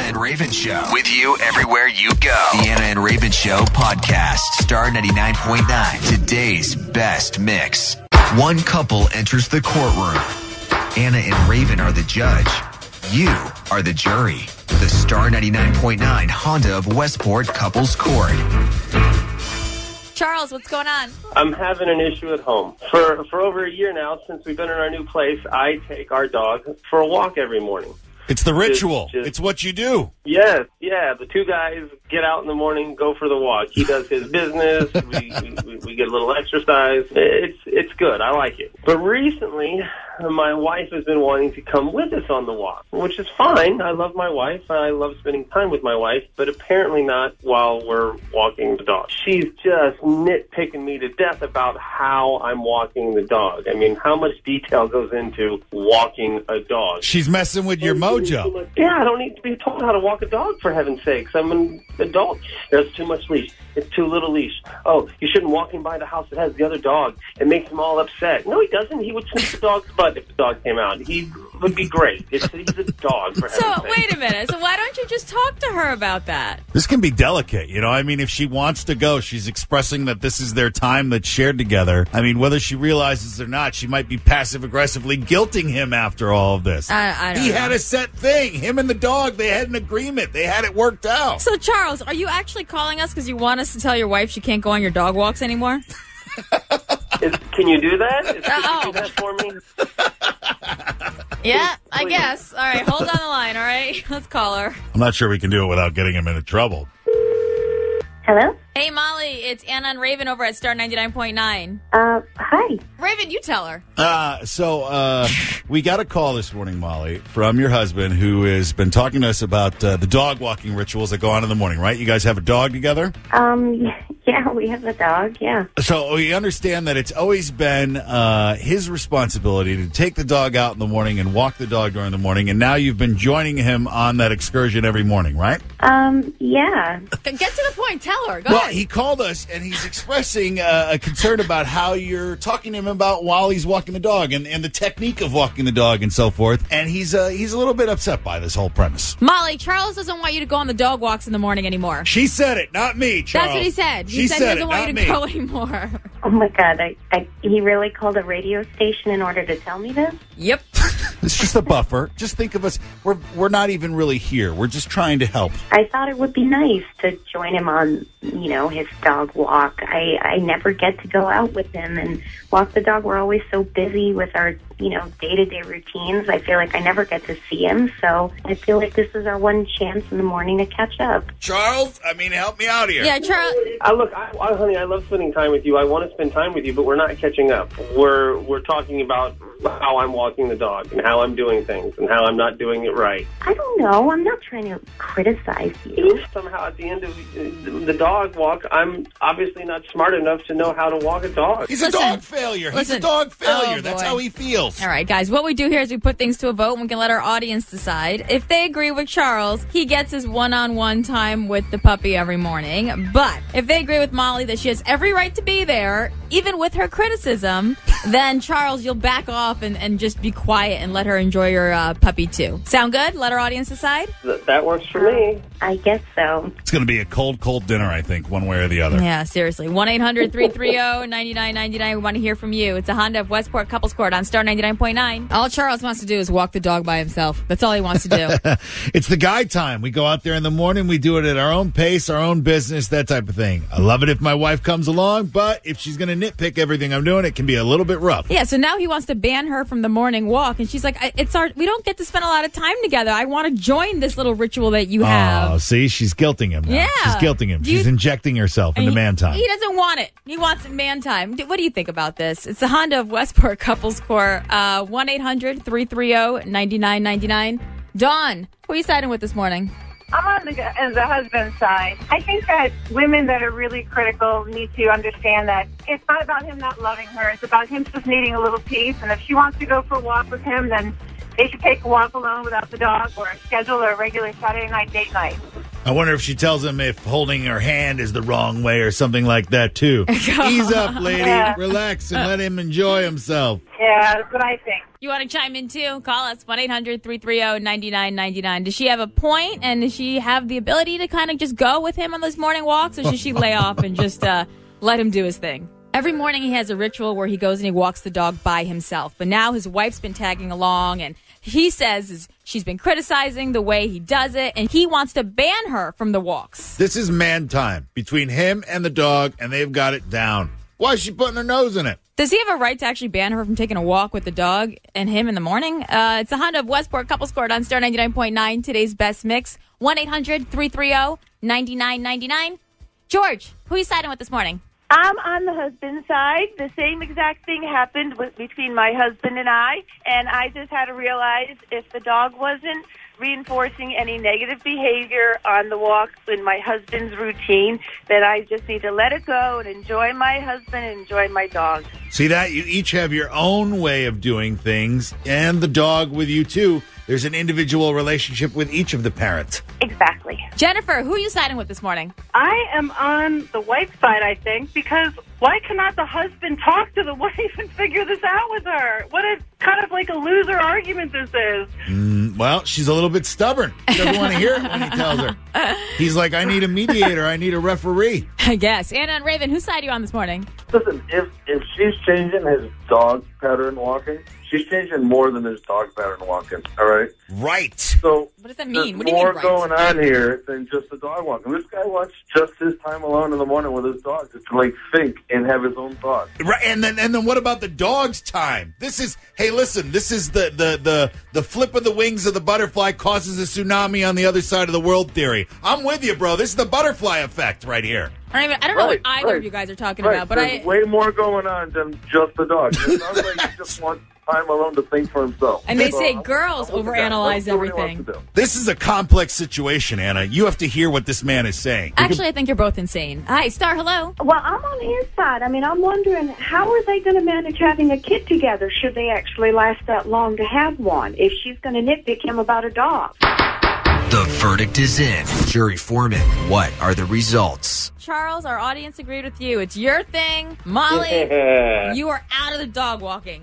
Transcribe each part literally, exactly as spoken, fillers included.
and Raven Show. With you everywhere you go. The Anna and Raven Show podcast. Star ninety-nine point nine. Today's best mix. One couple enters the courtroom. Anna and Raven are the judge. You are the jury. The Star ninety-nine point nine Honda of Westport Couples Court. Charles, what's going on? I'm having an issue at home. For for over a year now, since we've been in our new place, I take our dog for a walk every morning. It's the ritual. Just, just, it's what you do. Yes, yeah. The two guys get out in the morning, go for the walk. He does his business. we, we we get a little exercise. It's it's good. I like it. But recently, my wife has been wanting to come with us on the walk, which is fine. I love my wife. I love spending time with my wife, but apparently not while we're walking the dog. She's just nitpicking me to death about how I'm walking the dog. I mean, how much detail goes into walking a dog. She's messing with your mojo. Yeah, I don't need to be told how to walk a dog, for heaven's sakes. I'm an adult. There's too much leash. It's too little leash. Oh, you shouldn't walk in by the house that has the other dog. It makes him all upset. No, he doesn't. He would sniff the dog's butt if the dog came out. He would be great. It's, he's a dog, for heaven's So, sake. wait a minute. So why don't you just talk to her about that? This can be delicate, you know. I mean, if she wants to go, she's expressing that this is their time that's shared together. I mean, whether she realizes it or not, she might be passive-aggressively guilting him after all of this. I, I don't he know. had a set thing. Him and the dog, they had an agreement. They had it worked out. So, Charles, are you actually calling us because you want us to tell your wife she can't go on your dog walks anymore? Is, can you do that? Is, can Oh. you do that for me? Yeah, I Please. guess. All right, hold on the line, all right? Let's call her. I'm not sure we can do it without getting him into trouble. Hello? Hey, Molly, it's Anna and Raven over at Star ninety-nine point nine. Uh, hi. Raven, you tell her. Uh, so uh, we got a call this morning, Molly, from your husband who has been talking to us about uh, the dog walking rituals that go on in the morning, right? You guys have a dog together? Um, yeah, we have a dog, yeah. So we understand that it's always been uh, his responsibility to take the dog out in the morning and walk the dog during the morning, and now you've been joining him on that excursion every morning, right? Um, yeah. Get to the point. Tell her. Go Well, ahead. he called us, and he's expressing uh, a concern about how you're talking to him about while he's walking the dog and, and the technique of walking the dog and so forth, and he's uh, he's a little bit upset by this whole premise. Molly, Charles doesn't want you to go on the dog walks in the morning anymore. She said it, not me, Charles. That's what he said. He She said, said he doesn't it, want not you to me. go anymore. Oh my god, I, I, he really called a radio station in order to tell me this? Yep. It's just a buffer. Just think of us. We're we're not even really here. We're just trying to help. I thought it would be nice to join him on, you know, his dog walk. I, I never get to go out with him and walk the dog. We're always so busy with our, you know, day-to-day routines. I feel like I never get to see him, so I feel like this is our one chance in the morning to catch up. Charles, I mean, help me out here. Yeah, Charles. I look, I, I, honey, I love spending time with you. I want to spend time with you, but we're not catching up. We're we're talking about how I'm walking the dog and how I'm doing things and how I'm not doing it right. I don't know. I'm not trying to criticize you. Somehow, at the end of the dog walk, I'm obviously not smart enough to know how to walk a dog. He's Listen, a dog failure. He's listen. a dog failure. Oh, That's boy. how he feels. All right, guys, what we do here is we put things to a vote and we can let our audience decide. If they agree with Charles, he gets his one-on-one time with the puppy every morning. But if they agree with Molly that she has every right to be there, even with her criticism, then Charles, you'll back off and, and just be quiet and let her enjoy your uh, puppy too. Sound good? Let our audience decide? Th- that works for me. I guess so. It's going to be a cold, cold dinner, I think, one way or the other. Yeah, seriously. one eight hundred three three zero nine nine nine nine. We want to hear from you. It's a Honda of Westport Couples Court on Star ninety-nine point nine. All Charles wants to do is walk the dog by himself. That's all he wants to do. It's the guy time. We go out there in the morning. We do it at our own pace, our own business, that type of thing. I love it if my wife comes along, but if she's going to nitpick everything I'm doing, it can be a little bit rough. Yeah, so now he wants to ban her from the morning walk, and she's like, I- "It's our. We don't get to spend a lot of time together. I want to join this little ritual that you have." Oh, see, she's guilting him now. Yeah. She's guilting him. Do you- She's injecting herself And into he- man time. He doesn't want it. He wants man time. D- What do you think about this? It's the Honda of Westport Couples Court. Uh, one eight hundred three three zero nine nine nine nine. Dawn, who are you siding with this morning? I'm on the, as the husband's side. I think that women that are really critical need to understand that it's not about him not loving her. It's about him just needing a little peace. And if she wants to go for a walk with him, then they should take a walk alone without the dog or schedule a regular Saturday night date night. I wonder if she tells him if holding her hand is the wrong way or something like that, too. Ease up, lady. Yeah. Relax and let him enjoy himself. Yeah, that's what I think. You want to chime in too? Call us, one eight hundred three three zero nine nine nine nine. Does she have a point, and does she have the ability to kind of just go with him on those morning walks, or should she lay off and just uh, let him do his thing? Every morning he has a ritual where he goes and he walks the dog by himself. But now his wife's been tagging along, and he says is she's been criticizing the way he does it, and he wants to ban her from the walks. This is man time between him and the dog, and they've got it down. Why is she putting her nose in it? Does he have a right to actually ban her from taking a walk with the dog and him in the morning? Uh, it's a Honda of Westport couple scored on Star ninety-nine point nine, today's best mix. one eight hundred three three zero nine nine nine nine. George, who are you siding with this morning? I'm on the husband's side. The same exact thing happened with, between my husband and I, and I just had to realize if the dog wasn't reinforcing any negative behavior on the walks in my husband's routine, that I just need to let it go and enjoy my husband and enjoy my dog. See that? You each have your own way of doing things, and the dog with you, too. There's an individual relationship with each of the parents. Exactly. Jennifer, who are you siding with this morning? I am on the wife's side, I think, because why cannot the husband talk to the wife and figure this out with her? What a kind of like a loser argument this is. Mm, well, she's a little bit stubborn. She doesn't want to hear it when he tells her. He's like, I need a mediator. I need a referee. I guess. Anna and Raven, whose side are you on this morning? Listen, if if she's changing his dog pattern walking, she's changing more than his dog pattern walking, all right? Right. So what does that mean? there's What do you mean, more right? going on here than just the dog walking. This guy wants just his time alone in the morning with his dog just to, like, think and have his own thoughts. Right, and then and then what about the dog's time? This is, hey, listen, this is the, the, the, the flip of the wings of the butterfly causes a tsunami on the other side of the world theory. I'm with you, bro. This is the butterfly effect right here. I don't, even, I don't know Right, what either right. of you guys are talking Right, about, but there's I way more going on than just the dog. It sounds like he just wants time alone to think for himself. and they So, say I'm- girls I'm with the guy. overanalyze Let's do what he wants everything. to do. This is a complex situation, Anna. You have to hear what this man is saying. Actually, I think you're both insane. Hi, Star, hello. Well, I'm on his side. I mean, I'm wondering, how are they going to manage having a kid together should they actually last that long to have one, if she's going to nitpick him about a dog? The verdict is in. Jury foreman, what are the results? Charles, our audience agreed with you. It's your thing. Molly, Yeah. you are out of the dog walking.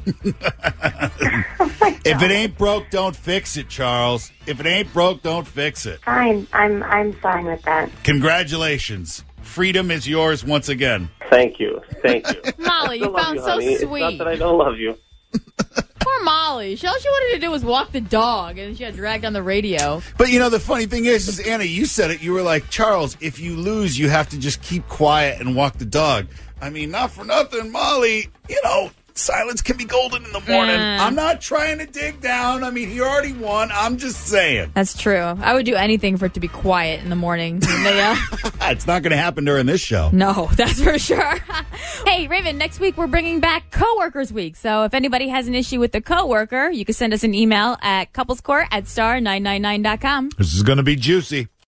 If it ain't broke, don't fix it, Charles. If it ain't broke, don't fix it. Fine. I'm I'm fine with that. Congratulations. Freedom is yours once again. Thank you. Thank you. Molly, I you still love sound you, so honey. It's sweet. not that I don't love you. Poor Molly. She, all she wanted to do was walk the dog, and she got dragged on the radio. But, you know, the funny thing is, is, Anna, you said it. You were like, Charles, if you lose, you have to just keep quiet and walk the dog. I mean, not for nothing, Molly, you know, silence can be golden in the morning. Mm. I'm not trying to dig down. I mean, he already won. I'm just saying. That's true. I would do anything for it to be quiet in the morning. Yeah. It's not going to happen during this show. No, that's for sure. Hey, Raven, next week we're bringing back Coworkers Week. So if anybody has an issue with the coworker, you can send us an email at couplescourt at star nine nine nine dot com. This is going to be juicy.